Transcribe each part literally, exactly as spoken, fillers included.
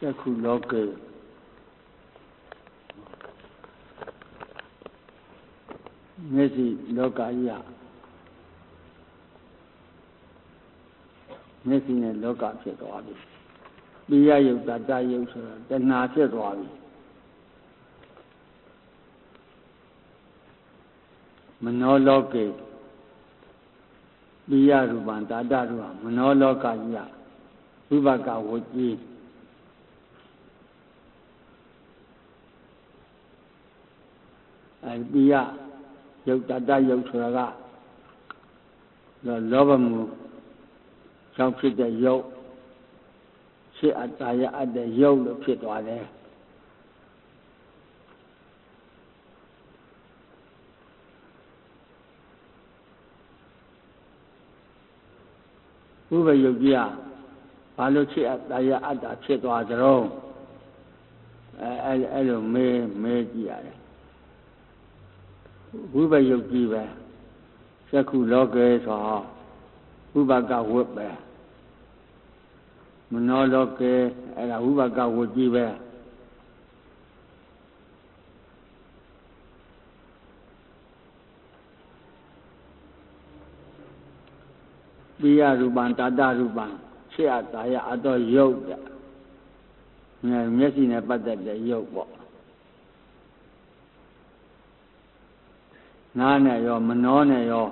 ခုလောကေမျက်စိလောကကြီးဟာမျက်စိနဲ့လောကဖြစ်သွားပြီပိယယုတ်တတယုတ်ဆိုတာတဏှာဖြစ်သွားပြီမနောလောကေပိယရူပံတတရူပံမနောလောကကြီးဟာဝိပါကဝကြီးအဲပိယယုတ်တတယုတ်ဆိုတာကလောဘမှုကြောင့်ဖြစ်တဲ့ယုတ်ဖြစ်အတ္တရအပ်တဲ့ယုတ်လို့ဖြစ်သွားတယ်ဥပယုတ်ကြီးကဘာလို့ဖြစ်အတ္တရအတ္တဖြစ်သွားကြတော့အဲအဲအဲ့လိုမေးမေးကြည့်ရတယ်ဝိပယုတ်ကြီးပဲသက္ခုလောကေဆိုဝိပါကဝတ်ပဲမနောလောကေအဲ့ဒါဝိပါကဝတ်ကြီးပဲပိယရူပံတတရူပံဖြစ်အတ္တရအတ္တယုတ်တဲ့မျက်စိနဲ့ပတ်သက်တဲ့ယုတ်ပေါ့နားနဲ့ရောမနောနဲ့ရော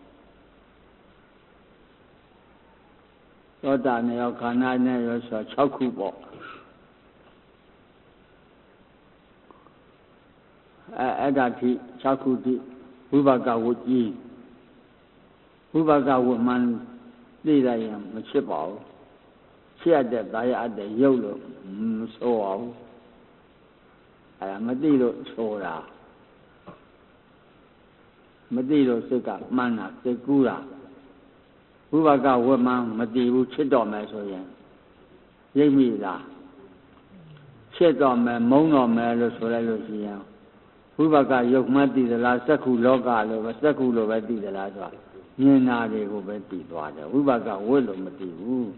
သောတာနဲ့ရောခန္ဓာနဲ့ရောဆို၆ခုပေါ့အဲအဲ့ဒါထိ၆ခုထိဝိပါကဝတ်ကြီးဝိပါကဝတ်မှန်သိလိုက်ရင်မဖြစ်ပါဘူးဖြစ်ရတဲ့တာရအပ်တဲ့ရုပ်လို့မဆိုပါဘူးအဲဒါမသိလို့ဆိုတာမသိလို့စိတ်ကမှန်းတာစိတ်ကူးတာဝိပါကဝတ်မှန်မသိဘူးချစ်တော်မယ်ဆိုရင်ရိပ်မိလားချစ်တော်မယ်မုန်းတော်မယ်လို့ဆိုလိုက်လို့ရှိရင်ဝိပါကယုတ်မှသိသလားစက္ခုလောကလို့ပဲစက္ခုလို့ပဲသိသလားဆိုတာမြင်တာတွေကိုပဲသိသွားတယ်ဝိပါကဝတ်လို့မသိဘူး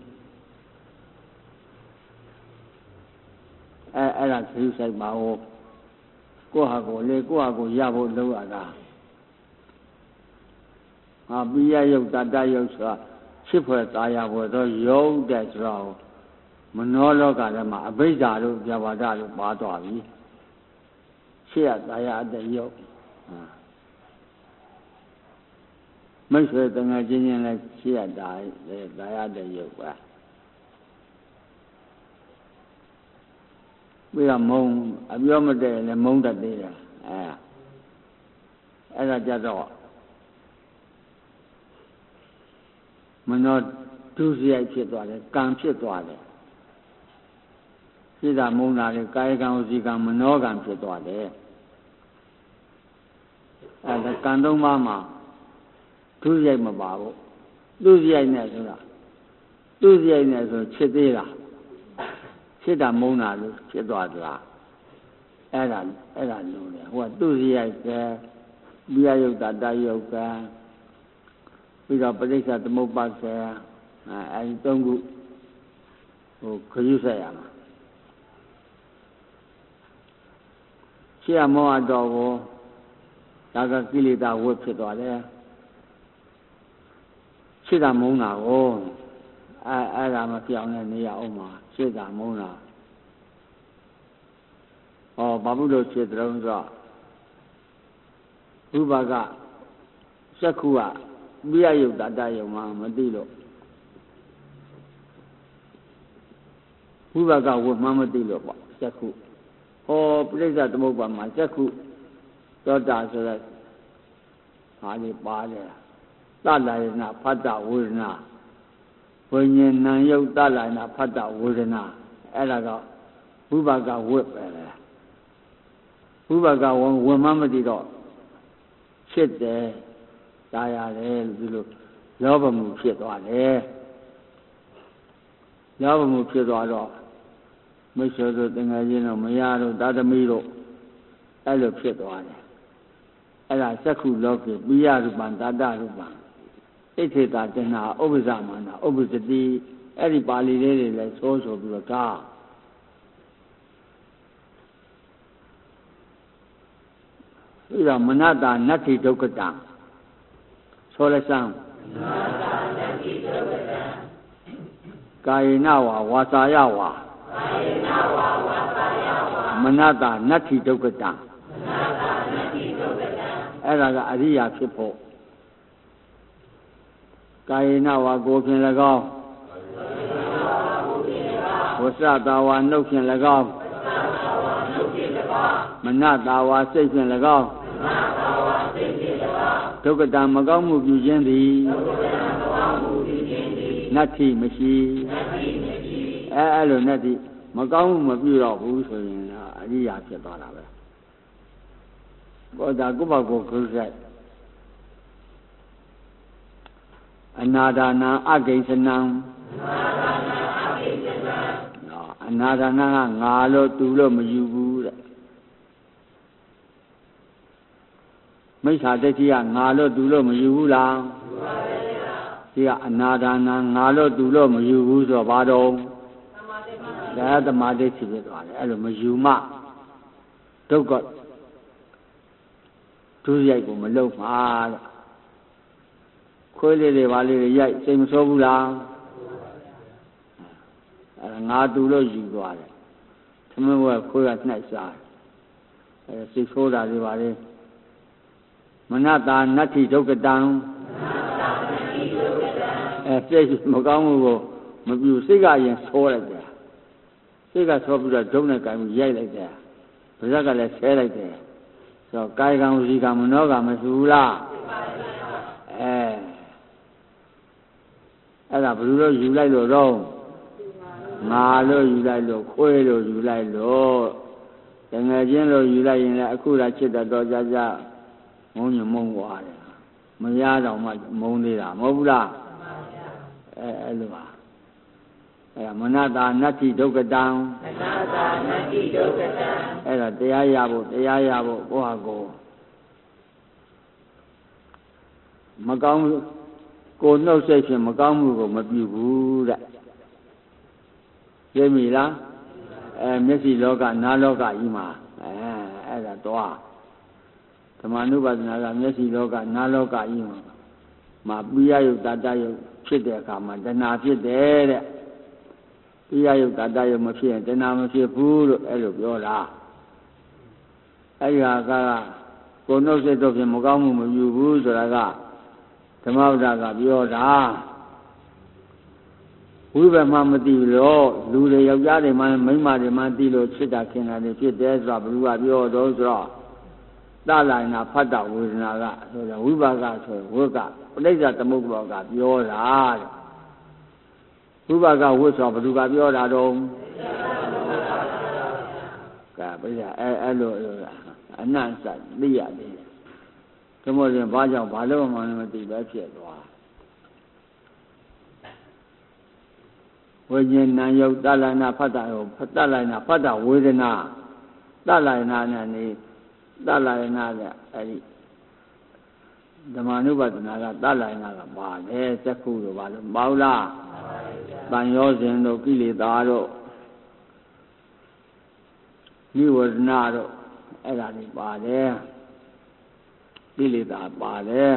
အဲအဲ့ဒါသိဆိုင်ပါဦးကိုယ့်ဟာကိုယ်လေကိုယ့်ဟာကိုယ်ရဖို့လုပ်ရတာဟာပိယယုတ်တတယုတ်ဆိုတာဖြစ်ဖွယ်ตายဖွယ်တော့ယုတ်တဲ့ဆိုတော့မနောလောကထဲမှာအဘိဓါတို့ပြဘာဒတို့ပါသွားပြီဖြစ်ရตายအတဲ့ယုတ်မိတ်ဆွေတငယ်ချင်းချင်းလည်းဖြစ်ရတာလေตายတဲ့ယုတ်ပဲပြီးတော့မုံအပြောမတည့်လည်းမုံတတ်သေးတယ်အဲအဲ့ဒါကြတော့မနောဒုစရိုက်ဖြစ်သွားတယ်ကံဖြစ်သွားတယ်ဖြစ်တာမုန်းတာလေကာယကံဝစီကံမနောကံဖြစ်သွားတယ်အဲဒါကံသုံးပါးမှာဒုစရိုက်မပါဘူးဒုစရိုက်နဲ့ဆိုတာဒုစရိုက်နဲ့ဆိုချစ်သေးလားဖြစ်တာမုန်းတာလို့ဖြစ်သွားသလားအဲ့ဒါအဲ့ဒါလို့လေဟိုကဒုစရိုက်ကပိယယုတ်တတယုတ်ကပြီးတော့ပဋိစ္စသမုပ္ပါဒ်အဲဒီသုံးခုဟိုခရုဆက်ရမှာရှေ့မောဟတော်ကိုဒါကကိလေသာဝတ်ဖြစ်သွားတယ်ရှေ့တာမုန်းတာကိုအဲအဲ့ဒါမပြောင်းနဲ့နေရအောင်မှာရှေ့တာမုန်းတာဟောဘာဘူးလို့ဖြစ်တယ်ဆိုတော့ဥပါကစက္ခုကပိယယုတ်တတယုံမှာမသိလို့ဝိပါကဝတ်မှမသိလို့ပေါ့စက္ခုဟောပရိစ္ဆသမုပ္ပါမှာစက္ခုသောတာဆိုတဲ့ဟာလေးပါတယ်တလာယနာဖတ္တဝေဒနာဝိညာဉ်ဏယုတ်တလာယနာဖတ္တဝေဒနာအဲ့ဒါကဝိပါကဝတ်ပဲလေဝိပါကဝတ်မှမသိတော့ဖြစ်တယ်ตายရတယ်လို့ဒီလိုလောဘမှုဖြစ်သွားတယ်လောဘမှုဖြစ်သွားတော့မိတ်ဆွေတို့တငယ်ချင်းတို့မယားတို့သာသမီတို့အဲ့လိုဖြစ်သွားတယ်အဲ့ဒါစက္ခုလောကေပိယရူပံတတရူပံဣသေတာတဏှာဥပ္ပဇ္ဇမာနဥပ္ပဇ္ဇတိအဲ့ဒီပါဠိလေးတွေလည်းဆိုးဆိုပြီးတော့ကားပြီးတော့မနတာနတ္ထိဒုက္ခတံဆိုလိုက်စမ်းမနတာနတ္ထိဒုက္ခတံကာယေနဝါဝါစာယဝါကာယေနဝါဝါစာယဝါမနတာနတ္ထိဒုက္ခတံမနတာနတ္ထိဒုက္ခတံအဲ့ဒါကအရိယာဖြစ်ဖို့ကာယေနဝါကိုဖြင့်၎င်းဝဆတာဝါနှုတ်ဖြင့်၎င်းမနတာဝါစိတ်ဖြင့်၎င်းဒုက္ခတံမကောင်းမှုပြုခြင်းသည်နတ္ထိမရှိအဲအဲ့လိုနတ္ထိမကောင်းမှုမပြုတော့ဘူးဆိုရင်အရိယာဖြစ်သွားတာပဲဘောဓာကုပ္ပကိုခရုစိုက်အနာဒါနံအဂိဉ္စနံအနာဒါနကငါလို့သူလို့မယူဘူးတဲ့မိစ္ဆာဒိဋ္ဌိကငါလို့သူလို့မယူဘူးလားယူပါပဲဗျာဒီကအနာဒါနငါလို့သူလို့မယူဘူးဆိုတော့ဘာတော့သမာဓိဒါသမာဓိဖြစ်ဖြစ်သွားတယ်အဲ့လိုမယူမှဒုက္ခဒုရိုက်ကိုမလုံးမှာတဲ့ခွေးလေးတွေပါလေးတွေရိုက်စိတ်မဆိုးဘူးလားအဲ့ဒါငါသူလို့ယူသွားတယ်သမင်းဘွယ်ခွေးကနှိုက်စားတယ်အဲ့စိတ်ဆိုးတာတွေပါလေမနတာနတ္ထိဒုက္ခတံအဲစိတ်မကောင်းမှုကိုမပြုစိတ်ကရင်ဆိုးလိုက်တယ်စိတ်ကဆိုးပြီးတော့ဒုံနဲ့ကြိုင်ပြီးရိုက်လိုက်တယ်ဗဇက်ကလည်းဆဲလိုက်တယ်ဆိုတော့ကာယကံဝစီကံမနောကံမရှိဘူးလားအဲအဲ့ဒါဘယ်လိုလို့ယူလိုက်လို့တော့ငါလို့ယူလိုက်လို့ခွေးလို့ယူလိုက်လို့တငယ်ချင်းလို့ယူလိုက်ရင်လည်းအခုလာချစ်တဲ့တော့ကြကြမုန်းညမုန်းသွားတယ်မရတော့မှမုန်းသေးတာမဟုတ်ဘူးလားအဲအဲ့လိုပါအဲမနတာနတ္ထိဒုက္ခတံမနတာနတ္ထိဒုက္ခတံအဲ့ဒါတရားရဖို့တရားရဖို့ကိုယ့်ဟာကိုယ်မကောင်းကိုယ်နှုတ်ဆက်ဖြင့်မကောင်းမှုကိုမပြုဘူးတဲ့သိပြီလားအဲမျက်စိလောကနားလောကကြီးမှာအဲအဲ့ဒါတော့ဓမ္မနုပါဒနာကမျက်စိလောကနားလောကကြီးမှာမှာပိယယုတ်တတယုတ်ဖြစ်တဲ့အခါမှာတဏှာဖြစ်တယ်တဲ့ပိယယုတ်တတယုတ်မဖြစ်ရင်တဏှာမဖြစ်ဘူးလို့အဲ့လိုပြောတာအဲ့ဒီဟာကကိုယ်နှုတ်ဆက်တော့ဖြင့်မကောင်းမှုမပြုဘူးဆိုတာကဓမ္မဝဒကပြောတာဝိဘမမသိလို့လူတွေယောက်ျားတွေမှမိန်းမတွေမှသိလို့ချစ်တာခင်တာတွေဖြစ်တယ်ဆိုတာဘုရားပြောတော့ဆိုတော့သလနာဖတ်တဝေဒနာကဆိုတော့ဝိပါကဆိုဝိကပဋိစ္စသမုပ္ပါကပြောတာတဲ့ဝိပါကဝိဆိုဘုရားပြောတာတော့ကဲပြည့်အဲအဲ့လိုအနန္တသိရတယ်ဒီမို့ရင်ဘာကြောင့်ဘာလို့မှမသိပဲဖြစ်သွားဝိညာဉ်နာယုတ်တလနာဖတ်တာယုတ်တလနာဖတ်တာဝေဒနာတလနာနဲ့နေတလနာနဲ့အဲ့ဒီဓမ္မနုပါဒနာကတလနာကပါတယ်သက္ခုတို့ဘာလို့မဟုတ်လားတန်ရောစဉ်တို့ကိလေသာတို့နိဝရဏတို့အဲ့ဒါတွေပါတယ်ကိလေသာပါတယ်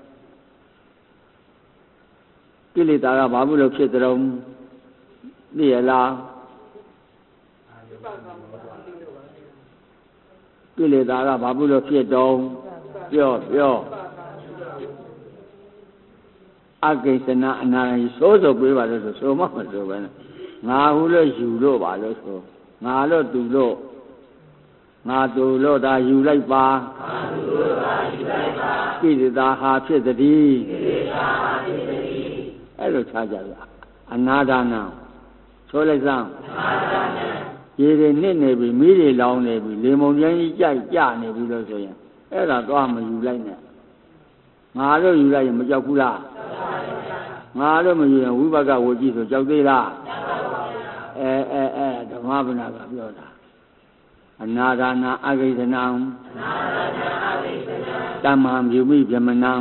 ကိလေသာကဘာလို့ဖြစ်ကြုံသိရလားကိလေသာကဘာလို့ဖြစ်တုံးပြောပြောအကိစ္စနာအနာရီစိုးစိုးပေးပါလို့ဆိုဆိုမှမဆိုပဲငါဟုလို့ယူလို့ပါလို့ဆိုငါလို့သူလို့ငါသူလို့ဒါယူလိုက်ပါငါသူလို့ဒါယူလိုက်ပါကိလေသာဟာဖြစ်တည်းကိလေသာဟာဖြစ်တည်းအဲ့လိုခြားကြရအနာဒါနဆိုလိုက်စမ်းအနာဒါနရေတွေနစ်နေပြီမီးတွေလောင်နေပြီလေမုံကျန်းကြီးကြိုက်ကြနေပြီလို့ဆိုရင်အဲ့ဒါတော့မယူလိုက်နဲ့ငါလို့ယူလိုက်ရင်မကြောက်ဘူးလားငါလို့မယူရင်ဝိပါကဝေကြီးဆိုကြောက်သေးလားအဲအဲအဲဓမ္မပနာကပြောတာအနာဒါနာအဂိသနံအနာဒါနာအဂိသနံတမ္မာမြုမိဗြဟ္မဏံ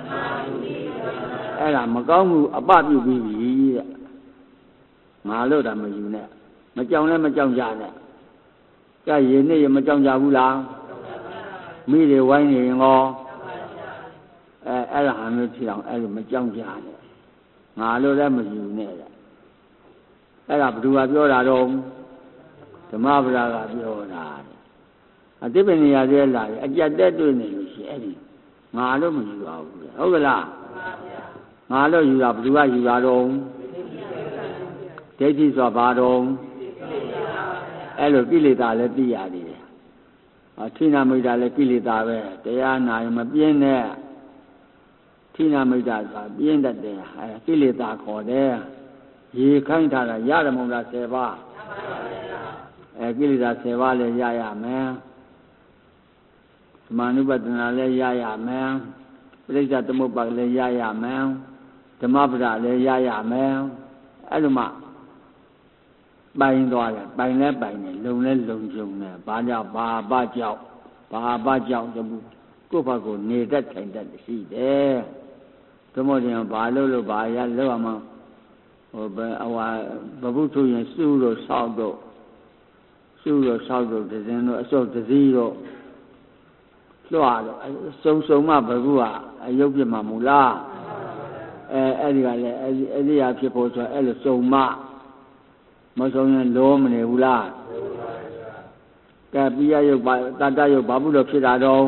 အဲ့ဒါမကောင်းမှုအပပြုပြီးပြီတဲ့ငါလို့တာမယူနဲ့မကြောင်လည်းမကြောင်ကြနဲ့ကြရေနဲ့ရမကြောင်ကြဘူးလားမိတွေဝိုင်းနေရင်ရောအဲအဲ့ဒါဟာမျိုးဖြစ်အောင်အဲ့လိုမကြောက်ကြနဲ့ငါလို့လည်းမယူနဲ့တဲ့အဲ့ဒါဘယ်သူကပြောတာတော့ဓမ္မပဒကပြောတာအတိပ္ပနိယသေးလာအကြက်တက်တွေ့နေလို့ရှိရင်အဲ့ဒီငါလို့မယူပါဘူးဟုတ်ကလားငါလို့ယူတာဘယ်သူကယူတာတော့ဒိဋ္ဌိဆိုပါတော့အဲ့လိုကိလေသာလည်းသိရသေးတယ်အထိနာမိတ်တာလည်းကိလေသာပဲတရားနာရင်မပြင်းနဲ့ထိနာမိတ်တာဆိုတာပြင်းတတ်တယ်အဲကိလေသာခေါ်တယ်ရေခိုင်းထားတာရတယ်မဟုတ်လားဆယ်ပါးအဲကိလေသာဆယ်ပါးလည်းရရမယ်သမာနုပဒနာလည်းရရမယ်ပရိစ္ဆသမုပ္ပါလည်းရရမယ်ဓမ္မပဒလည်းရရမယ်အဲ့လိုမှပိုင်သွားတယ်ပိုင်လဲပိုင်တယ်လုံလဲလုံကြုံတယ်ဘာကြောင့်ဘာဘာကြောင့်ဘာဘာကြောင့်တမှုကိုယ့်ဘက်ကိုနေတတ်ထိုင်တတ်ရှိတယ်ဓမ္မတရားဘာလို့လို့ဘာရလောက်အောင်ဟိုဘအဝဘဘုထုရင်စုလို့ဆောက်တော့စုလို့ဆောက်တော့ဒဇင်တို့အစုပ်တစည်းတော့လွှတ်တော့စုံစုံမှဘဘုကအယုတ်ပြမှာမူလားအဲအဲ့ဒီကလည်းအဲ့ဒီအဲ့ဒီရဖြစ်ဖို့ဆိုအဲ့လိုစုံမှမဆုံးရင်လောမနေဘူးလားကဲပိယယုတ်ပါတတယုတ်ဘာဘူးလို့ဖြစ်တာတော့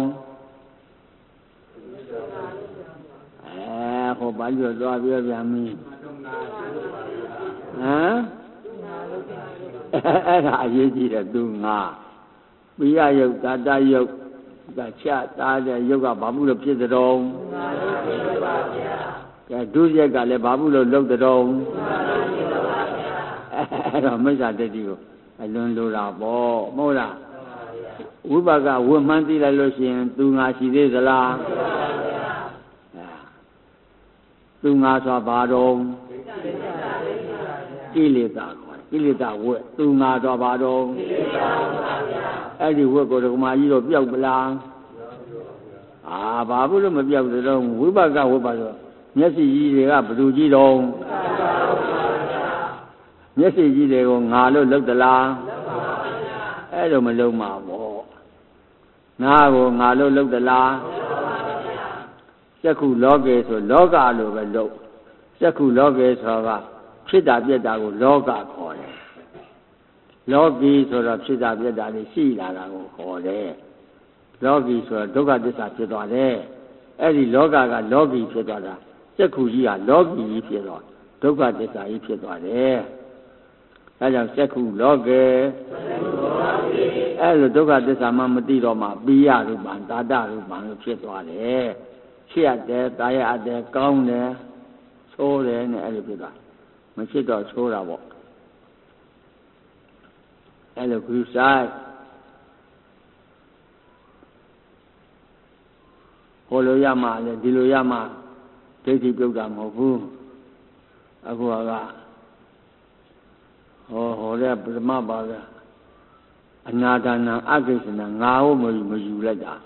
အဲဟိုဘာလို့သွားပြောပြန်မင်းဟမ်အဲ့ဒါအရေးကြီးတယ်သူငါပိယယုတ်တတယုတ်ကချတာတဲ့ယုတ်ကဘာဘူးလို့ဖြစ်တဲ့တော့ကဲဒုရက်ကလည်းဘာဘူးလို့လှုပ်တဲ့တော့အဲ့တော့မိစ္ဆာဒိဋ္ဌိကိုအလွန်လိုတာပေါ့မဟုတ်လားဝိပါကဝတ်မှန်းသိလိုက်လို့ရှိရင်သူငါရှိသေးသလားသူငါဆိုဘာတော့ကိလေသာခေါ်ကိလေသာဝတ်သူငါဆိုဘာတော့အဲ့ဒီဝတ်ကိုဓမ္မကြီးတော့ပြောက်ပလားအာဘာဘူးလို့မပြောက်တော့ဝိပါကဝတ်ပါဆိုမျက်စိကြီးတွေကဘယ်သူကြီးတော့မျက်စိကြီးတွေကိုငါလို့လှုပ်သလားအဲ့လိုမလှုပ်မှာပေါ့ငါကိုငါလို့လှုပ်သလားစက္ခုလောကေဆိုလောကလို့ပဲလှုပ်စက္ခုလောကေဆိုတာဖြစ်တာပြက်တာကိုလောကခေါ်တယ်လောကီဆိုတော့ဖြစ်တာပြက်တာတွေရှိလာတာကိုခေါ်တယ်လောကီဆိုတော့ဒုက္ခသစ္စာဖြစ်သွားတယ်အဲ့ဒီလောကကလောကီဖြစ်သွားတာစက္ခုကြီးကလောကီကြီးဖြစ်သွားဒုက္ခသစ္စာကြီးဖြစ်သွားတယ်အဲကြောင့်စက္ခုလောကေအဲလိုဒုက္ခသစ္စာမှမသိတော့မှပိယရူပံတာတရူပံလို့ဖြစ်သွားတယ်ဖြစ်ရတယ်တာရရတယ်ကောင်းတယ်ဆိုးတယ်နဲ့အဲလိုဖြစ်သွားမဖြစ်တော့ဆိုးတာပေါ့အဲလိုခုဆိုင်ဟိုလိုရမှလည်းဒီလိုရမှဒိဋ္ဌိပြုတ်တာမဟုတ်ဘူးအခုကဟောဟောတဲ့ပရမပါကအနာဒါနအကိစ္စနာငါ့ကိုမယူမယူလိုက်တာ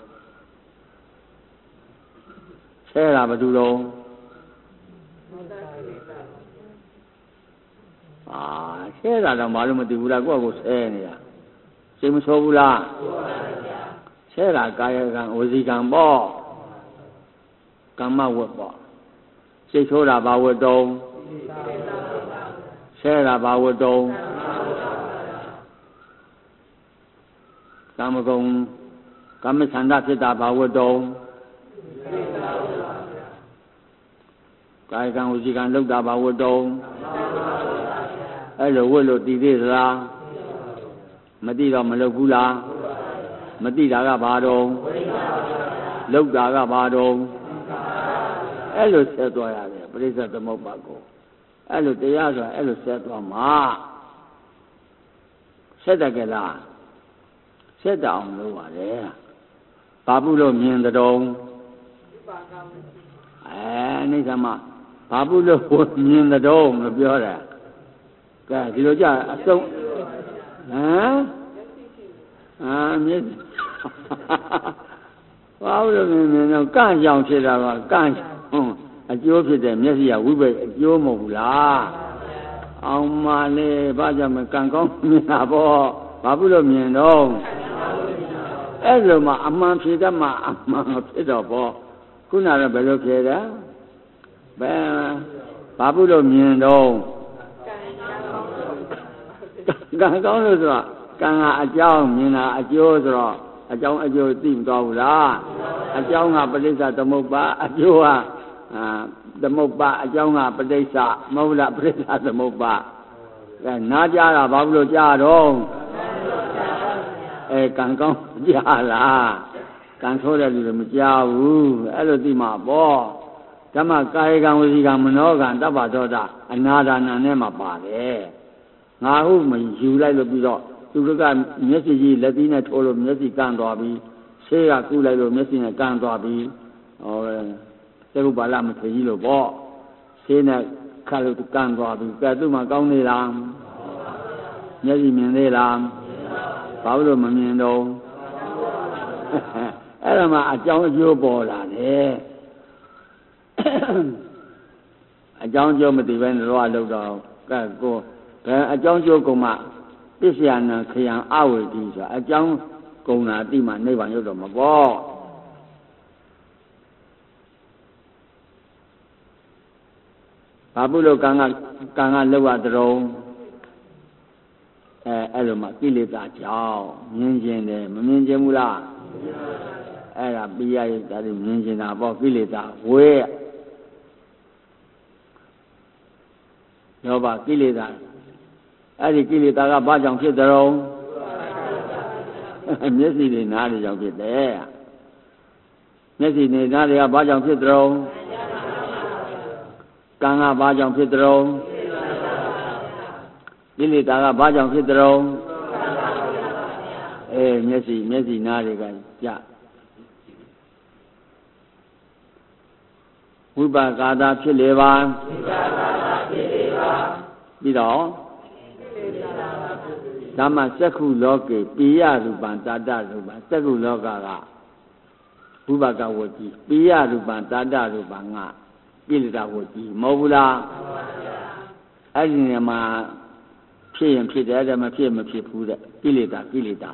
ဆဲတာဘာလို့လဲအာဆဲတာတော့ဘာလို့မသိဘူးလားကိုယ့်ကိုဆဲနေတာစိတ်မဆိုးဘူးလားဆဲတာကာယကံဝစီကံပေါ့ကမ္မဝတ်ပေါ့စိတ်ဆိုးတာဘာဝတ်တုံးဆဲတာဘာဝတ္တုံကာမဂုဏ်ကာမဆန္ဒဖြစ်တာဘာဝတ္တုံကာယကံဝစီကံလောက်တာဘာဝတ္တုံအဲ့လိုဝတ်လို့တည်သေးသလားမတည်တော့မလုပ်ဘူးလားမတည်တာကဘာတော့လောက်တာကဘာတော့အဲ့လိုဆက်သွားရတယ်ပရိစ္ဆေသမုပ္ပါကိုအဲ့လိုတရားဆိုတာအဲ့လိုဆက်သွားမှာဆက်တတ်ကြလားဆက်တအောင်လုပ်ပါတယ်ဘာဘူးလို့မြင်တဲ့တုံးအဲအိဋ္ဌမဘာဘူးလို့မြင်တဲ့တုံးလို့ပြောတယ်ကဲဒီလိုကြအစုံဟမ်အာမြင်ဘာလို့မြင်မြင်တော့ကန့်ကြောင်ဖြစ်တာကကန့်ဟုတ်အကျိုးဖြစ်တဲ့မျက်စိကဝိပ္ပိအကျိုးမဟုတ်ဘူးလားအောင်မလေးဘာကြောင့်မကံကောင်းမြင်တာပေါ့ဘာဖြစ်လို့မြင်တော့အဲ့လိုမှအမှန်ဖြစ်တတ်မှအမှန်ဖြစ်တော့ပေါ့ခုနကတော့ဘယ်လိုဖြစ်တယ်ဘယ်ဘာဘူးလို့မြင်တော့ကံကောင်းလို့ဆိုတော့ကံကအကြောင်းမြင်တာအကျိုးဆိုတော့အကြောင်းအကျိုးသိမသွားဘူးလားအကြောင်းကပဋိစ္စသမုပ္ပါအကျိုးကအာသမုပ္ပါအကြောင်းကပဋိစ္စမဟုတ်လားပဋိစ္စသမုပ္ပါအဲနားကြတာဘာလို့ကြားတော့အဲကံကောင်းကြားလားကံဆိုးတဲ့လူတွေမကြားဘူးအဲ့လိုသိမှာပေါ့ဓမ္မကာယကံဝစီကံမနောကံတပ္ပသောတာအနာဒါနနဲ့မှပါတယ်ငါဟုတ်မယူလိုက်လို့ပြီးတော့သူတို့ကမျက်စိကြီးလက်သီးနဲ့ထိုးလို့မျက်စိကန်းသွားပြီးဆေးကကူးလိုက်လို့မျက်စိနဲ့ကန်းသွားပြီးဟောသေရုပ်ပါဠမထေကြီးလို့ပေါ့ဆေးနဲ့ခါလို့ကန်းသွားပြီးကဲသူ့မှာကောင်းနေလားမျက်စိမြင်သေးလားဘာလို့မမြင်တော့အဲ့ဒါမှအကြောင်းအကျိုးပေါ်လာတယ်အကြောင်းအကျိုးမသိဘဲနဲ့တော့အလုပ်တော့ကဲကိုဘယ်အကြောင်းကျိုးကုန်မှပစ္စယနာခယံအဝေတိဆိုတာအကြောင်းကုန်တာတိမှနိဗ္ဗာန်ရောက်တော့မှာပေါ့ဘာဘူးလို့ကံကကံကလောက်ရတဲ့အဲအဲ့လိုမှကိလေသာကြောင့်မြင်ခြင်းတယ်မမြင်ခြင်းဘူးလားအဲ့ဒါပိယယဒါတွေမြင်ခြင်းတာပေါ့ကိလေသာဝဲလောဘကိလေသာအဲ့ဒီကိလေသာကဘာကြောင့်ဖြစ်ကြတော့မျက်စိတွေနားတွေကြောင့်ဖြစ်တယ်မျက်စိတွေနားတွေကဘာကြောင့်ဖြစ်ကြတော့ကံကဘာကြောင့်ဖြစ်ကြတော့ကိလေသာကဘာကြောင့်ဖြစ်ကြတော့အဲမျက်စိမျက်စိနားတွေကကြဝိပါကာသဖြစ်လေပါဝိပါကာသဖြစ်လေပါပြီးတော့ဓမ္မစက္ခုလောကေပိယရူပံတာတရူပံစက္ခုလောကကဝိပါကဝတိပိယရူပံတာတရူပံကကိလေသာဝတိမဟုတ်ဘူးလားအဲ့ဒီနေရာမှာဖြစ်ရင်ဖြစ်တယ်တဲ့မဖြစ်မဖြစ်ဘူးတဲ့ကိလေသာကိလေသာ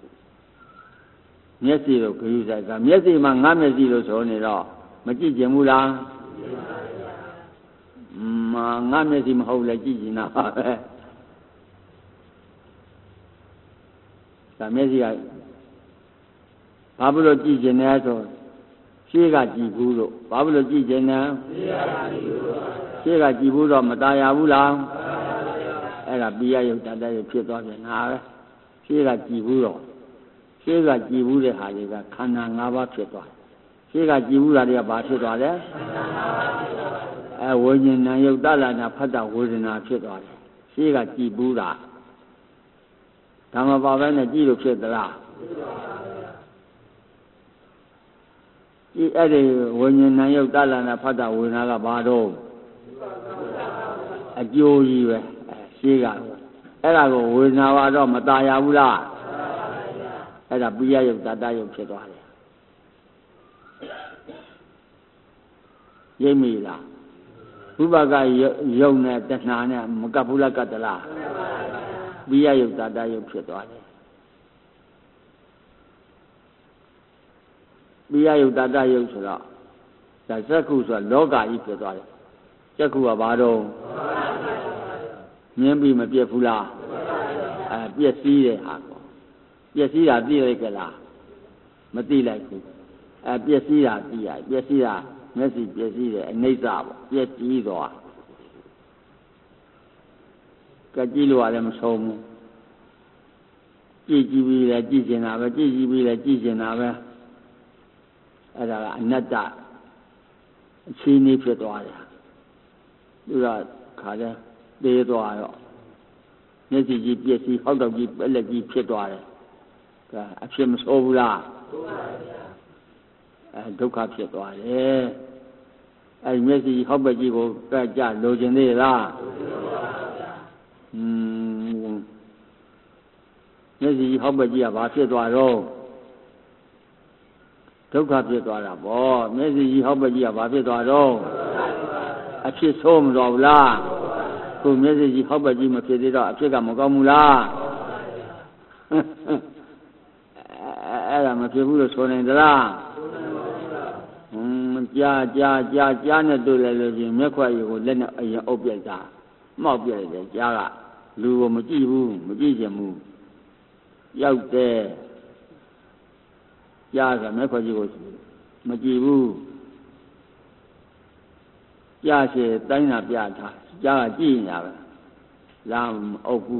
မျက်စိတို့ဂရုစိုက်ကမျက်စိမှာငါမျက်စိလို့ဆိုနေတော့မကြည့်ကြဘူးလားမငါမျက်စိမဟုတ်လဲကြည့်ကြတာပါပဲဒါမျက်စိကဘာဖြစ်လို့ကြည့်ကျင်လဲဆိုရှေးကကြည့်ဘူးလို့ဘာဖြစ်လို့ကြည့်ကျင်လဲရှေးကကြည့်ဘူးတော့မตายရဘူးလားအဲ့ဒါပိယယုတ်တတရဖြစ်သွားပြန်တာပဲရှေးကကြည့်ဘူးတော့ရှေးကကြည့်ဘူးတဲ့ဟာတွေကခန္ဓာ၅ပါးဖြစ်သွားရှေးကကြည့်ဘူးတာတွေကဘာဖြစ်သွားလဲအဲဝိညာဉ်ဉာဏ်ယုတ်တလနာဖတ်တာဝေဒနာဖြစ်သွားတယ်ရှေးကကြည့်ဘူးတာဓမ္မပါပဲနဲ့ကြည့်လို့ဖြစ်သလားဒီအဲ့ဒီဝိညာဉ်ဉာဏ်ယုတ်တလနာဖတ်တာဝေဒနာကဘာတော့အကျိုးကြီးပဲအဲရှေးကအဲ့ဒါကိုဝေဒနာကတော့မตายရဘူးလားအဲ့ဒါပိယယုတ်တတယုတ်ဖြစ်သွားတယ်ရိပ်မိလားဝိပါကယုတ်နဲ့တဏှာနဲ့မကပ်ဘူးလားကတ်တလားပိယယုတ်တတယုတ်ဖြစ်သွားတယ်ပိယယုတ်တတယုတ်ဆိုတော့ဒါစက္ခုဆိုတာလောကကြီးဖြစ်သွားတယ်စက္ခုကဘာတော့မြင်ပြီးမပြတ်ဘူးလားအဲပြည့်စည်တဲ့ဟာပေါ့ပြည့်စည်တာသိလိုက်ကြလားမသိလိုက်ဘူးအဲပြည့်စည်တာသိရပြည့်စည်တာမျက်စိပြည့်စည်တယ်အနိစ္စပေါ့ပြည့်စည်သွားကကြည့်လို့လည်းမဆုံးဘူးကြည့်ကြည့်ပြီးလည်းကြည့်ကျင်တာပဲကြည့်ကြည့်ပြီးလည်းကြည့်ကျင်တာပဲအဲ့ဒါကအနတ္တအချင်းကြီးဖြစ်သွားတယ်သူကခါတယ်သေးသွားတော့မျက်စိကြီးပြည့်စည်ဟောက်တော့ကြီးပက်လက်ကြီးဖြစ်သွားတယ်ဒါအဖြစ်မဆိုးဘူးလားအဲဒုက္ခဖြစ်သွားတယ်အဲမျက်စိဟောက်ပက်ကြီးကိုကကြလိုချင်သေးလားอืมမျက်စိဟောက်ပက်ကြီးကဘာဖြစ်သွားတော့ဒုက္ခဖြစ်သွားတာပေါ့မျက်စိကြီးဟောက်ပက်ကြီးကဘာဖြစ်သွားတော့အဖြစ်ဆိုးမတော်ဘူးလားကိုမျက်စိကြီးဟောက်ပက်ကြီးမဖြစ်သေးတော့အဖြစ်ကမကောင်းဘူးလားအဲ့ဒါ mà phía bùi số này là cha cha cha cha này tôi lại là gì mấy khoai của lên ở nhà ốp vậy cha mau vậy để cha là lưu mà chi bu mà chi gì mu yêu thế cha cái mấy khoai của mà chi bu cha sẽ đánh là cha cha cha là chi nhà làm ốp bu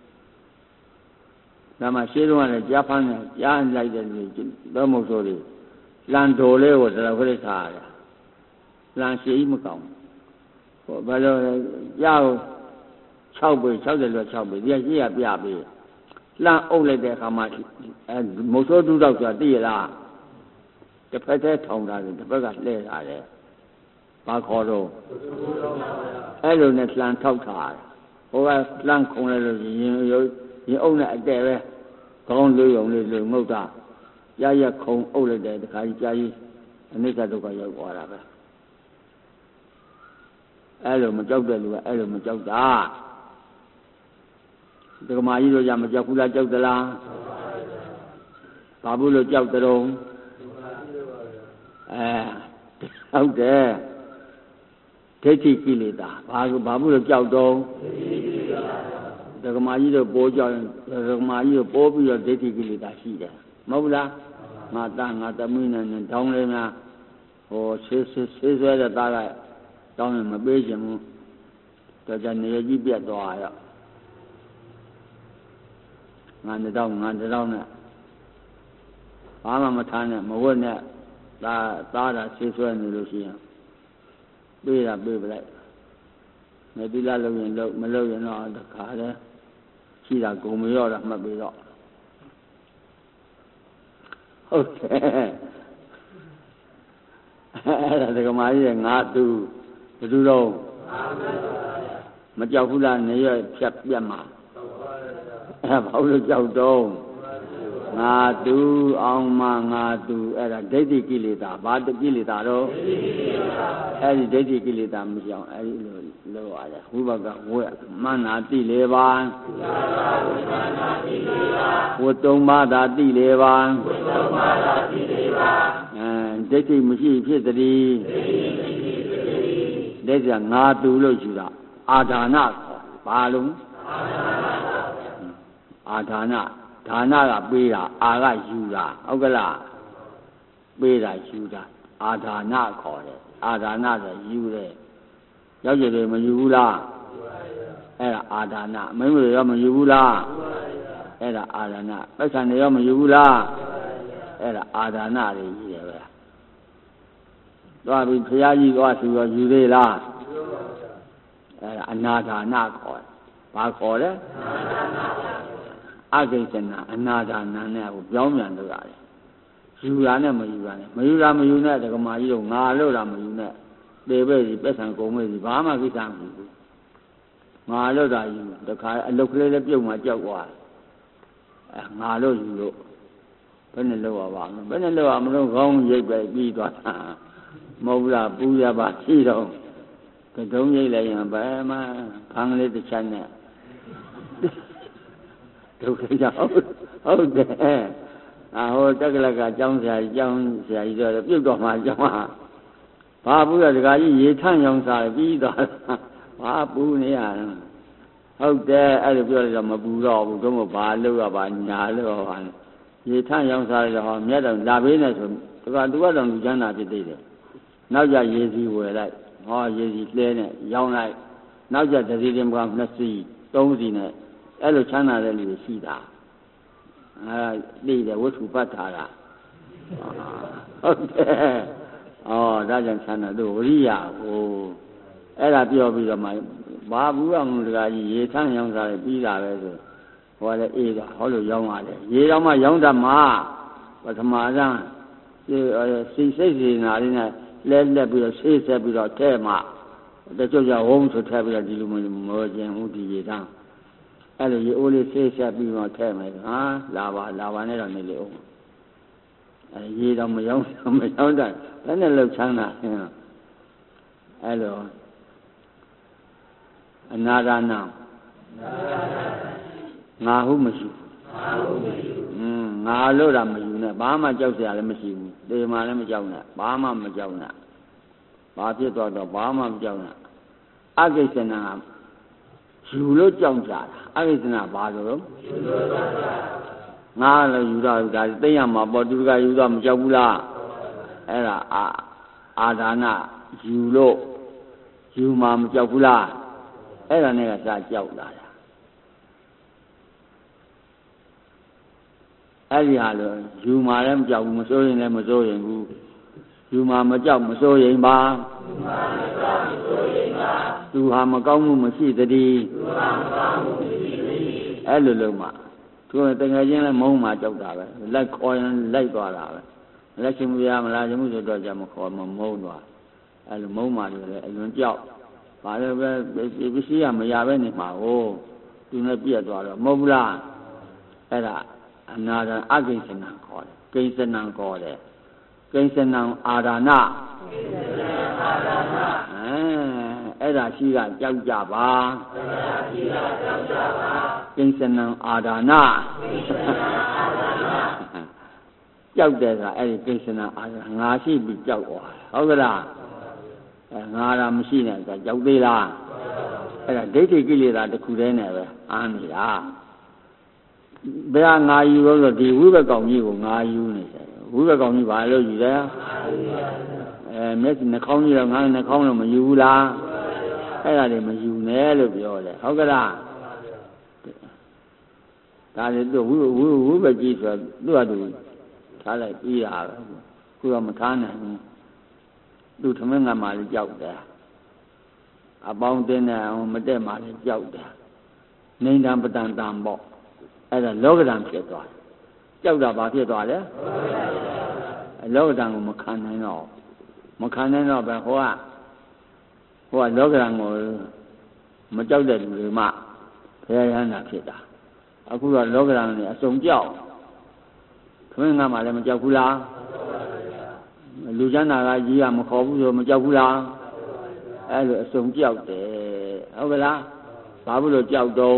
làm mà xí luôn là cha phán này cha lại để đó một số đi làm đồ lễ củaเราก็ได้ทานlàm xí mà cộng bây giờ giao sáu bì sáu giờ là sáu bì giờ chỉ là bảy bì làm ôn lại để làm mà một số tu đạo者đi làจะไปแท้ทองได้จะไปกันเล่ได้เลยปาขอโรအဲ့လိုနဲ့လှန်ထောက်ထားဟိုကလှန်ခုံလိုက်လို့ရင်ရင်အုံနဲ့အတဲ့ပဲခေါင်းလေးုံလေးလို့ငုတ်တာရရခုံအုပ်လိုက်တယ်တခါကြီးကြာကြီးအနိစ္စဒုက္ခရောက်သွားတာပဲအဲ့လိုမကြောက်တဲ့လူကအဲ့လိုမကြောက်တာဒကမာကြီးတို့ရမကြောက်ဘူးလားကြောက်သလားဘာဘူးလို့ကြောက်တဲ့တော့အဲဟုတ်တယ်ဒိဋ္ဌိကိလေသာဘာဘာဘူးလို့ကြောက်တော့ဒကမာကြီးတို့ပိုးကြောက်ရင်ဒကမာကြီးတို့ပိုးပြီးတော့ဒိဋ္ဌိကိလေသာရှိတယ်မဟုတ်လားငါသားငါသမီးနဲ့တောင်းလေးများဟိုဆေးဆေးဆေးဆွဲတဲ့သားကတောင်းရင်မပေးချင်ဘူးတော့ကြနေကြီးပြတ်သွားရောငါတောင်းငါတောင်းနဲ့ဘာမှမထားနဲ့မဝတ်နဲ့သားသားတာဆေးဆွဲနေလို့ရှိရင်ပေးတာပေးပလိုက်မတိလာလုံးရင်လုံးမလုံးရင်တော့တခါလဲရှိတာကုန်မရောတာမှတ်ပြီးတော့ဟုတ်တယ်အဲ့ဒါဒကမာကြီးရဲ့ငါသူဘယ်သူတော့မကြောက်ဘူးလားနေရဖြတ်ပြတ်မှာအဲ့ဘာလို့ကြောက်တော့ငါသူအောင်မငါသူအဲ့ဒါဒိဋ္ဌိကိလေသာဘာတကိလေသာတော့အဲ့ဒီဒိဋ္ဌိကိလေသာမကြောက်အဲ့ဒီလိုလောရတယ်ဝိဘကဝဲမန္နာတိလေပါဝတ်သုံးပါးသာတိလေပါဝတ်သုံးပါးသာတိလေပါအဲဒိဋ္ဌိမရှိဖြစ်တည်းဒိဋ္ဌိကငါသူလို့ယူတာအာဒါနဘာလုံးအာဒါနဒါနကပေးတာအာကယူတာဟုတ်ကလားပေးတာယူတာအာဒါနခေါ်တယ်အာဒါနဆိုယူတယ်ရောက်ကြတယ်မယူဘူးလားအဲ့ဒါအာဒါနမင်းတို့ရောမယူဘူးလားအဲ့ဒါအာဒါနပတ်စံတွေရောမယူဘူးလားအဲ့ဒါအာဒါနတွေကြီးတယ်ပဲသွားပြီးဘုရားကြီးသွားသူရောယူသေးလားအဲ့ဒါအနာဒါနခေါ်တယ်ဘာခေါ်လဲအကိစ္စနာအနာဒါနနဲ့ကိုပြောင်းပြန်လုပ်ရတယ်ယူတာနဲ့မယူတာနဲ့မယူတာမယူနဲ့ဒကမာကြီးတို့ငါလို့တာမယူနဲ့ပေပဲစီပက်ဆံကုန်မဲ့စီဘာမှကိစ္စမရှိဘူးငါလို့တာယူတခါအလုတ်ကလေးလည်းပြုတ်မှကြောက်သွားအဲငါလို့ယူလို့ဘယ်နဲ့လောက်ရပါမလဲဘယ်နဲ့လောက်ရမလို့ခေါင်းရိပ်ပဲပြီးသွားတာမဟုတ်လားပူရပါရှိတော့ကတုံးရိပ်လိုက်ရင်ဘယ်မှခန်းကလေးတစ်ချက်နဲ့ဒုက္ခရောက်ဟုတ်တယ်အာဟိုတက်ကလကကျောင်းဆရာကြီးကျောင်းဆရာကြီးတော့ပြုတ်တော့မှကျောင်းဟာဘာဘူးရတကကြီးရေထန့်ရောင်စားပြီးသွားဘာပူနေရဟုတ်တယ်အဲ့လိုပြောလိုက်တော့မပူတော့ဘူးတို့မဘာလို့ရပါညာလို့ပါရေထန့်ရောင်စားရတော့မြတ်တော်လာပေးနေဆိုတကသူကတော့လူချမ်းသာဖြစ်သေးတယ်နောက်ကြရေစီဝယ်လိုက်ဟောရေစီလှဲနဲ့ရောင်းလိုက်နောက်ကြတတိတင်ကနှစ်စီသုံးစီနဲ့အဲ့လိုချမ်းသာတဲ့လူတွေရှိတာအဲသိတယ်ဝတ္ထုပတ်ထားတာဟုတ်တယ်ဩဒါကြောင့်ချမ်းသာတို့ဝရိယကိုအဲ့ဒါပြောပြီးတော့မှဘာဘူးအောင်တကကြီးရေထမ်းရောင်းစားပြီးတာပဲဆိုဟောလေအေးတာဟောလို့ရောင်းရတယ်ရေတော့မှရောင်းတတ်မှာပထမဆန်းစိစိတ်စီနာလေးနဲ့လဲလက်ပြီးတော့ဆေးဆက်ပြီးတော့ထဲမှာတချို့ကြဝုန်းဆိုထဲပြီးတော့ဒီလိုမောကျင်ဦးဒီရေတန်းအဲ့လိုရေအိုးလေးဆေးဆက်ပြီးတော့ထဲမယ်ဟာလာပါလာပါနဲ့တော့နေလေဦးအဲရေတော့မရောမရောတတ်ဘယ်နဲ့လောက်ချမ်းသာအဲ့လိုအနာဒါနငါဟုမရှိငါဟုမရှိอืมငါလို့တာမယူနဲ့ဘာမှကြောက်စရာလည်းမရှိဘူးတေမာလည်းမကြောက်နဲ့ဘာမှမကြောက်နဲ့ဘာဖြစ်သွားတော့ဘာမှမကြောက်နဲ့အကိစ္စနာယူလို့ကြောက်ကြတာအကိစ္စနာဘာလို့ယူလို့ကြောက်ကြငါလည်းယူတော့ဒါသိရမှာပေါ့သူကယူတော့မကြောက်ဘူးလားအဲ့ဒါအာအာဒါနယူလို့ယူမှာမကြောက်ဘူးလားအဲ့ဒါနဲ့ကစကြောက်လာတာအဲ့ဒီဟာလို့ယူမှာလည်းမကြောက်ဘူးမစိုးရင်လည်းမစိုးရင်ဘူးယူမှာမကြောက်မစိုးရင်ပါယူမှာမကြောက်မစိုးရင်ပါသူဟာမကောင်းမှုမရှိသတည်းသူဟာမကောင်းမှုမရှိသတည်းအဲ့လိုလုံးမှာသူတကယ်ချင်းလည်းမုန်းမှာကြောက်တာပဲလိုက်ခေါ်ရင်လိုက်သွားတာပဲလက်ရှိမရမလားချင်မှုဆိုတော့ကြမခေါ်မမုန်းသွားအဲ့လိုမုန်းမှာလည်းအလွန်ကြောက်ဘာလို့ပဲပစ္စည်းကမရပဲနေမှာဟိုသူနဲ့ပြည့်သွားတော့မဟုတ်ဘူးလားအဲ့ဒါအနာဒအကိစ္စနံခေါ်တယ်ကိစ္စနံခေါ်တယ်ကိစ္စနံအာဒါနကိစ္စနံအာဒါနအဲအဲ့ဒါရှိကကြောက်ကြပါအဲ့ဒါရှိကကြောက်ကြပါကိစ္စနံအာဒါနကိစ္စနံအာဒါနကြောက်တယ်ကအဲ့ဒီကိစ္စနံအာဒါငါရှိပြီးကြောက်သွားဟုတ်ကလားအဲငါရာမရှိနဲ့ဆိုကြောက်သေးလားအဲ့ဒါဒိဋ္ဌိကိလေသာတစ်ခုတည်းနဲ့ပဲအာနေတာဘယ်ဟာငါယူလို့ဆိုဒီဝိဘက်ကောင်ကြီးကိုငါယူနေတယ်ဝိဘက်ကောင်ကြီးဘာလို့ယူတယ်အဲမျက်စိနှာခေါင်းကြီးတော့ငါနှာခေါင်းတော့မယူဘူးလားအဲ့ဒါတွေမယူနဲ့လို့ပြောတယ်ဟုတ်ကလားဒါလည်းသူဝိဝိဝိဘက်ကြီးဆိုသူ့ဟာသူထားလိုက်ပြီးတာပဲခုတော့မထားနိုင်ဘူးသူထမင်းငါမှလည်းကြောက်တယ်အပေါင်းတင်းတဲ့အောင်မတက်မှလည်းကြောက်တယ်နေတံပတန်တံပေါ့အဲ့ဒါလောကဓာတ်ဖြစ်သွားတယ်ကြောက်တာဘာဖြစ်သွားလဲလောကဓာတ်ကိုမခံနိုင်တော့မခံနိုင်တော့ပဲဟိုကဟိုကလောကဓာတ်ကိုမကြောက်တဲ့လူတွေမှဘယ်ရဟန္တာဖြစ်တာအခုတော့လောကဓာတ်နဲ့အစုံကြောက်ခမင်းကမှလည်းမကြောက်ဘူးလားလူချမ်းသာကကြီးကမခေါ်ဘူးဆိုမကြောက်ဘူးလားအဲ့လိုအစုံကြောက်တယ်ဟုတ်ကလားဘာလို့လို့ကြောက်တော့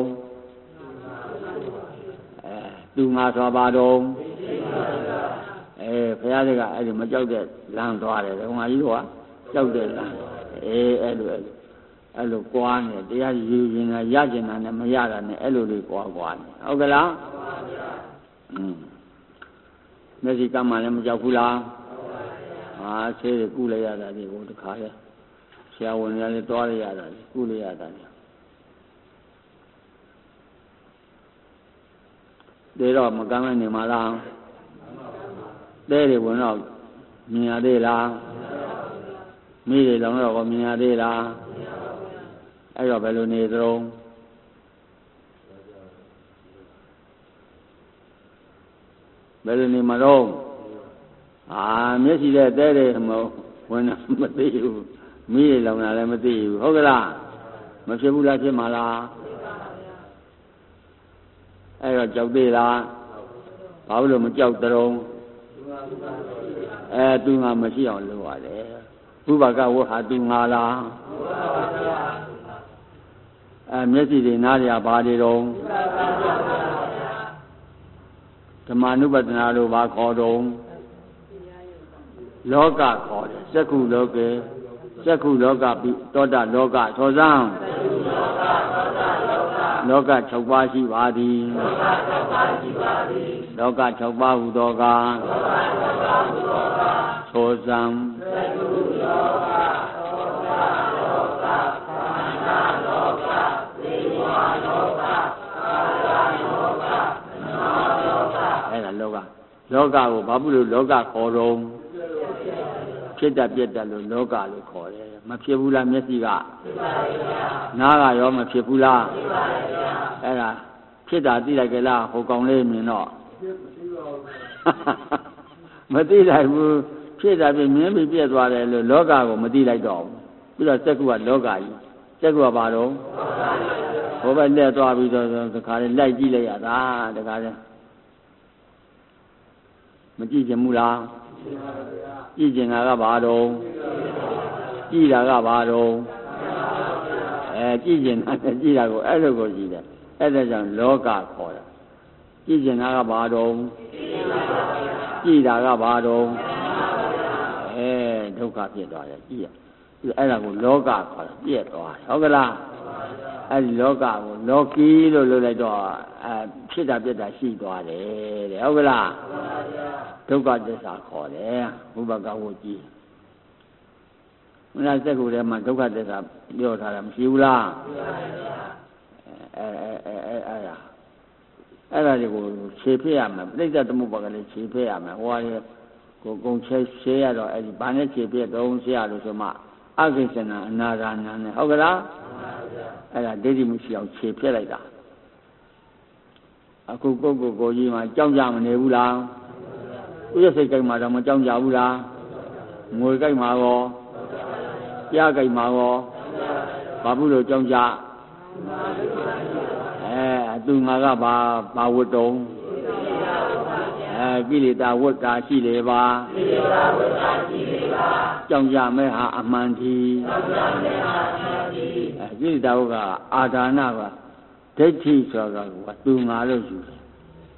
အဲသူငါဆိုပါတော့အဲဘုရားတွေကအဲ့ဒီမကြောက်တဲ့လမ်းသွားတယ်ဟိုငါကြီးကကြောက်တဲ့လမ်းအေးအဲ့လိုအဲ့လိုကွာနေတရားယူရင်ကရကျင်တာနဲ့မရတာနဲ့အဲ့လိုလေးကွာကွာနေဟုတ်ကလားอืมမျက်စိကမှလည်းမကြောက်ဘူးလားဟာဆေးကုလိုက်ရတာဒီကိုတခါလဲဆရာဝန်များလည်းတွားရရတာကုလိုက်ရတာဒီတော့မကမ်းမနေမှာလားတဲတွေဝင်တော့မြင်ရသေးလားမိတွေလောင်တော့မြင်ရသေးလားအဲ့တော့ဘယ်လိုနေသလဲဘယ်လိုနေမှာတော့အာမျက်စိတဲ့တဲတွေမဝင်မသိဘူးမိတွေလောင်တာလည်းမသိဘူးဟုတ်ကလားမဖြစ်ဘူးလားဖြစ်မှာလားအဲ့တော့ကြောက်သေးလားဘာလို့မကြောက်တုံးအဲသူငါမရှိအောင်လုပ်ရတယ်ဘုဘကဝဟာသူငါလားအဲမျက်စိတွေနားတွေဘာတွေတုံးဓမ္မနုပဒနာလို့ဘာခေါ်တုံးလောကခေါ်တယ်စက္ခုလောကေစက္ခုလောကပိတောတလောကသောဇံလောက၆ပါးရှိပါသည်လောက၆ပါးဟူသောကသောဇံအဲ့ဒါလောကလောကကိုဘာဖြစ်လို့လောကခေါ်တော့ဖြစ်တတ်ပြတ်တတ်လို့လောကလို့ခေါ်တယ်မဖြစ်ဘူးလားမျက်စိကဖြစ်ပါရဲ့ဗျာနားကရောမဖြစ်ဘူးလားဖြစ်ပါရဲ့ဗျာအဲ့ဒါဖြစ်တာသိလိုက်ကြလားဟိုကောင်လေးမြင်တော့မသိလိုက်ဘူးဖြစ်တာပြမြင်ပြီးပြက်သွားတယ်လို့လောကကိုမသိလိုက်တော့ဘူးပြီးတော့စက္ခုကလောကကြီးစက္ခုကဘာတော့ဟိုဘက်လက်သွားပြီးတော့တခါလေးလိုက်ကြည့်လိုက်ရတာတခါလေးမကြည့်ချင်ဘူးလားကြည့်ချင်တာကဘာတော့ကြည့်တာကဘာတော့အဲကြည့်ချင်တာကြည့်တာကိုအဲ့လိုကိုကြည့်တယ်အဲ့ဒါကြောင့်လောကခေါ်တာကြည့်ချင်တာကဘာတော့ကြကြည်တာကဘာတော့အဲဒုက္ခဖြစ်သွားတယ်ကြည်ရအဲ့ဒါကိုလောကခေါ်ပြည့်သွားတယ်ဟုတ်ကလားအဲ့ဒီလောကကိုလောကီလို့လို့လိုက်တော့အဲဖြစ်တာပြက်တာရှိသွားတယ်တဲ့ဟုတ်ကလားဒုက္ခသစ္စာခေါ်တယ်ဘုဘကဝကြည်မနာစက်ကိုထဲမှာဒုက္ခသစ္စာပြောထားတာမရှိဘူးလားအဲအဲအဲအဲအဲ့ဒါအဲ့ဒါတွေကိုခြေဖက်ရမယ်ပြိဿသမုပ္ပါကလေးခြေဖက်ရမယ်ဟိုကကိုကုံချဲရှဲရတော့အဲ့ဒီဘာနဲ့ခြေဖက်တော့ဆရာလို့ဆိုမှအကိစ္စနာအနာဂါနာနဲ့ဟုတ်ကလားအဲ့ဒါဒိဋ္ဌိမရှိအောင်ခြေဖက်လိုက်တာအခုကိုကိုကိုကြီးမှကြောက်ကြမနေဘူးလားဥရစိတ်ကြိုက်မှတော့မကြောက်ကြဘူးလားငွေကြိုက်မှရောကြားကြိုက်မှရောဘာဘူးလို့ကြောက်ကြအဲသူငါကဘာဘာဝတ္တုံအဲကိလေသာဝတ္တာရှိလေပါကိလေသာဝတ္တာရှိလေပါကြောင့်ကြမဲ့ဟာအမှန်တီကြောင့်ကြမဲ့ဟာအမှန်တီအဲကိလေသာဝတ္တာအာဒါနကဒိဋ္ဌိဆိုတာကသူငါလို့ယူတယ်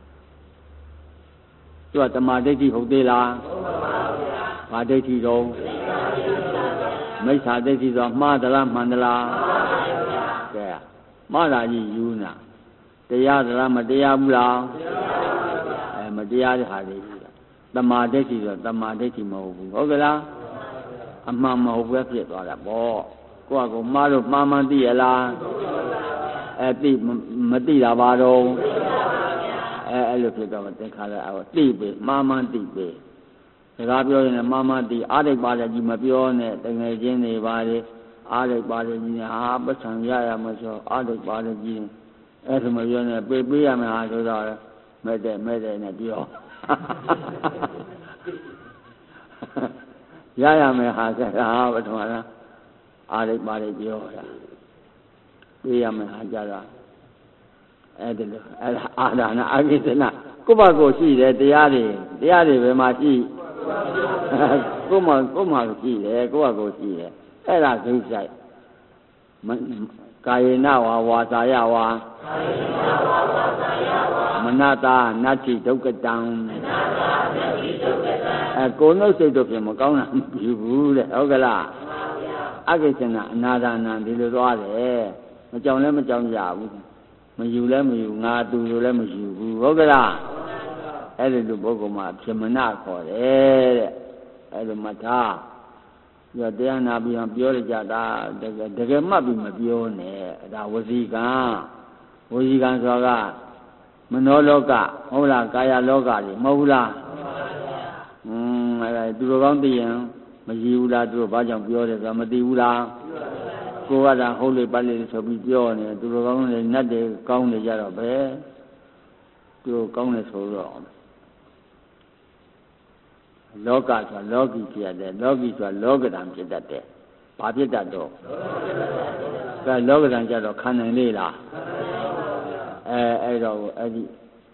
သူကတမာဒိဋ္ဌိဟုတ်သေးလားဟုတ်ပါဘူးဗျာဘာဒိဋ္ဌိတော့မိစ္ဆာဒိဋ္ဌိဆိုမှားသလားမှန်သလားမှန်ပါဗျာကဲမှားတာကြီးယူနာတရားသလားမတရားဘူးလားအဲမတရားတဲ့ဟာတွေတမာဒိဋ္ဌိဆိုတမာဒိဋ္ဌိမဟုတ်ဘူးဟုတ်ကလားအမှန်မဟုတ်ပဲဖြစ်သွားတာပေါ့ကိုယ့်အကူမှားလို့မှားမှန်းသိရလားအဲသိမသိတာပါတော့အဲအဲ့လိုဖြစ်တော့သင်္ခါရအောသိပြီမှားမှန်းသိပြီစကားပြောရင်လည်းမှားမှန်းသိအားရိပ်ပါတယ်ကြီးမပြောနဲ့တငယ်ချင်းတွေပါတယ်အားရိပ်ပါတယ်ကြီးဟာပတ်ဆံရရမဆိုအားရိပ်ပါတယ်ကြီးအဲ့ဒါမပြောနဲ့ပေးပေးရမယ်ဟာဆိုတော့မဲ့တဲ့မဲ့တဲ့နဲ့ပြောရရမယ်ဟာကဟာပထမလားအားရိပ်ပါတယ်ပြောတာပေးရမယ်ဟာကြတော့အဲ့ဒါလို့အဲ့ဒါအာဒါနာအကိစ္စနာကိုယ့်ဘာကိုရှိတယ်တရားတွေတရားတွေဘယ်မှာရှိကိုယ်မှာကိုယ်မှာရှိတယ်ကိုယ့်ဘာကိုရှိတယ်အဲ့ဒါသိဆိုင်ကာယေနဝါဝါစာယဝါကာယေနဝါဝါစာယဝါမနတာနတ္တိဒုက္ကတံမနတာနတ္တိဒုက္ကတံအဲကိုယ်နှုတ်စိတ်တို့ပြင်မကောင်းတာမဖြစ်ဘူးတဲ့ဟုတ်ကလားမှန်ပါဗျာအကိစ္စနာအနာဒါနံဒီလိုသွားတယ်မကြောင်လည်းမကြောင်ကြဘူးမယူလည်းမယူငါသူလိုလည်းမယူဘူးဟုတ်ကလားအဲ့ဒီလိုပုဂ္ဂိုလ်မှာပြမနာခေါ်တယ်တဲ့အဲ့လိုမှတ်ထားပြတရားနာပြီးအောင်ပြောရကြတာတကယ်တကယ်မှတ်ပြီးမပြောနဲ့ဒါဝစီကံဝစီကံဆိုတာကမနောလောကဟုတ်လားကာယလောကတွေမဟုတ်ဘူးလားอืมအဲ့ဒါသူတို့ကောင်းသိရင်မရည်ဘူးလားသူတို့ဘာကြောင့်ပြောတယ်ဆိုတာမသိဘူးလားကိုယ်ကသာဟုတ်လေပတ်လေဆိုပြီးပြောနေသူတို့ကောင်းနေနတ်တွေကောင်းနေကြတော့ပဲသူတို့ကောင်းနေဆိုတော့လောကဆိုတာလောကီဖြစ်ရတယ်လောကီဆိုတာလောကဓာတ်ဖြစ်တတ်တယ်ဘာဖြစ်တတ်တော့ကဲလောကဓာတ်ကြတော့ခံနိုင်လေလားအဲအဲ့တော့အဲ့ဒီ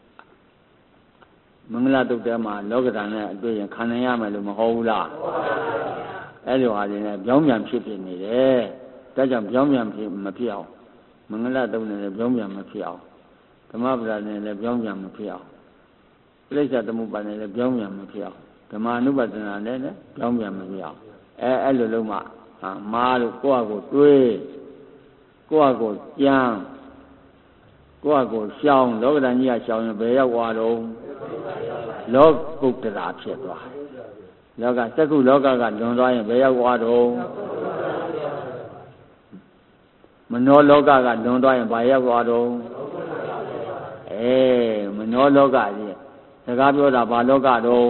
မင်္ဂလာတုတ်တဲမှာလောကဓာတ်နဲ့အတွေ့ရင်ခံနိုင်ရမယ်လို့မဟုတ်ဘူးလားအဲ့လိုဟာတွေနဲ့ပြောင်းပြန်ဖြစ်ဖြစ်နေတယ်ဒါကြောင့်ပြောင်းပြန်ဖြစ်မဖြစ်အောင်မင်္ဂလာတုတ်နဲ့လည်းပြောင်းပြန်မဖြစ်အောင်ဓမ္မပဒနဲ့လည်းပြောင်းပြန်မဖြစ်အောင်ပြိဿသမုပ္ပါနဲ့လည်းပြောင်းပြန်မဖြစ်အောင်ဓမ္မအနုပဒနာနဲ့လည်းပြောင်းပြန်မဖြစ်အောင်အဲအဲ့လိုလုံးမှဟာမားလို့ကိုယ့်အကိုတွေးကိုယ့်အကိုကြမ်းကိုယ့်အကိုရှောင်းလောကဓာတ်ကြီးကရှောင်းရင်ဘယ်ရောက်သွားတော့လောကုတ္တရာဖြစ်သွားလောကစက္ခုလောကကလွန်သွားရင်ဘယ်ရောက်သွားတော့မနောလောကကလွန်သွားရင်ဘာရောက်သွားတော့အေးမနောလောကကြီးစကားပြောတာဘာလောကတော့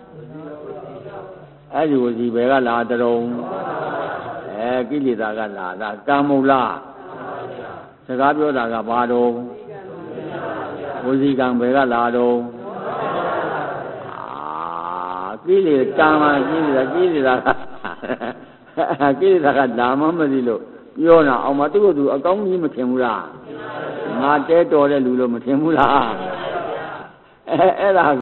အဲ့ဒီဝစီဘယ်ကလာတုံးအဲကိလေသာကလာတာကာမုလားစကားပြောတာကဘာတော့ဝစီကံဘယ်ကလာတော့အာကိလေသာမှကိလေသာကိလေသာကိလေသာကလာမှမသိလို့ပြောတာအောင်မသူ့ကိုယ်သူအကောင်းကြီးမထင်ဘူးလားငါတဲတော်တဲ့လူလို့မထင်ဘူးလားအဲအဲ့ဒါ